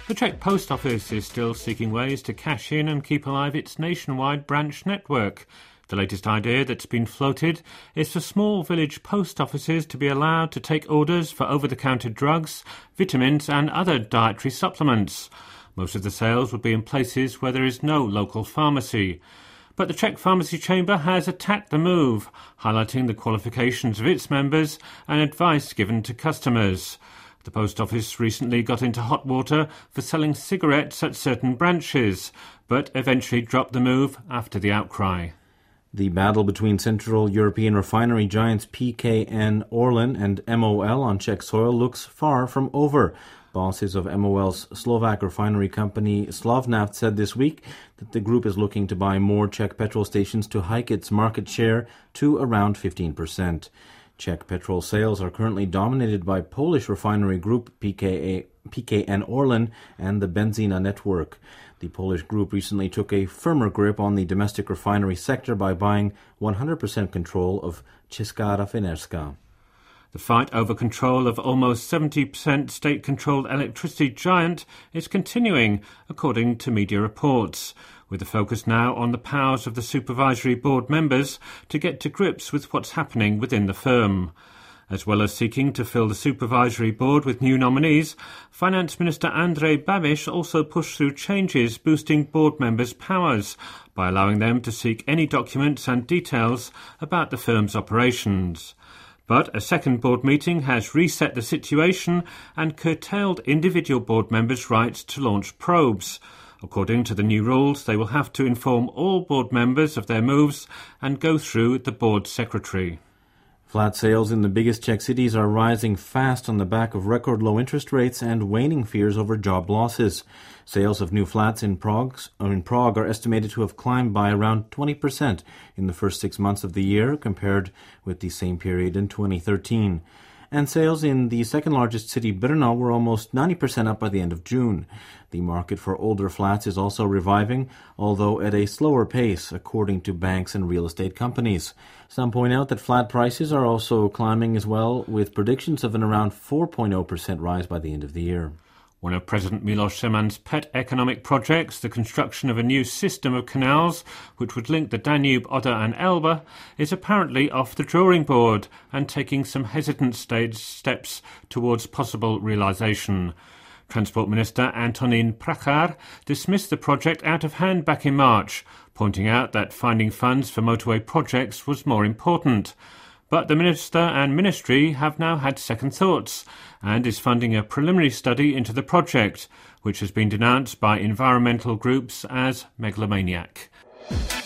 The Czech Post Office is still seeking ways to cash in and keep alive its nationwide branch network. The latest idea that's been floated is for small village post offices to be allowed to take orders for over-the-counter drugs, vitamins and other dietary supplements. Most of the sales would be in places where there is no local pharmacy. But the Czech Pharmacy Chamber has attacked the move, highlighting the qualifications of its members and advice given to customers. The post office recently got into hot water for selling cigarettes at certain branches, but eventually dropped the move after the outcry. The battle between Central European refinery giants PKN Orlen and MOL on Czech soil looks far from over. Bosses of MOL's Slovak refinery company Slovnaft said this week that the group is looking to buy more Czech petrol stations to hike its market share to around 15%. Czech petrol sales are currently dominated by Polish refinery group PKN Orlen and the Benzina network. The Polish group recently took a firmer grip on the domestic refinery sector by buying 100% control of Česká rafinérská. The fight over control of almost 70% state-controlled electricity giant is continuing, according to media reports, with the focus now on the powers of the supervisory board members to get to grips with what's happening within the firm. As well as seeking to fill the supervisory board with new nominees, Finance Minister Andrej Babiš also pushed through changes boosting board members' powers by allowing them to seek any documents and details about the firm's operations. But a second board meeting has reset the situation and curtailed individual board members' rights to launch probes. According to the new rules, they will have to inform all board members of their moves and go through the board secretary. Flat sales in the biggest Czech cities are rising fast on the back of record low interest rates and waning fears over job losses. Sales of new flats in Prague are estimated to have climbed by around 20% in the first 6 months of the year compared with the same period in 2013. And sales in the second largest city, Brno, were almost 90% up by the end of June. The market for older flats is also reviving, although at a slower pace, according to banks and real estate companies. Some point out that flat prices are also climbing as well, with predictions of an around 4.0% rise by the end of the year. One of President Miloš Zeman's pet economic projects, the construction of a new system of canals which would link the Danube, Oder and Elbe, is apparently off the drawing board and taking some hesitant steps towards possible realisation. Transport Minister Antonín Prachař dismissed the project out of hand back in March, pointing out that finding funds for motorway projects was more important. But the Minister and Ministry have now had second thoughts and is funding a preliminary study into the project, which has been denounced by environmental groups as megalomaniac.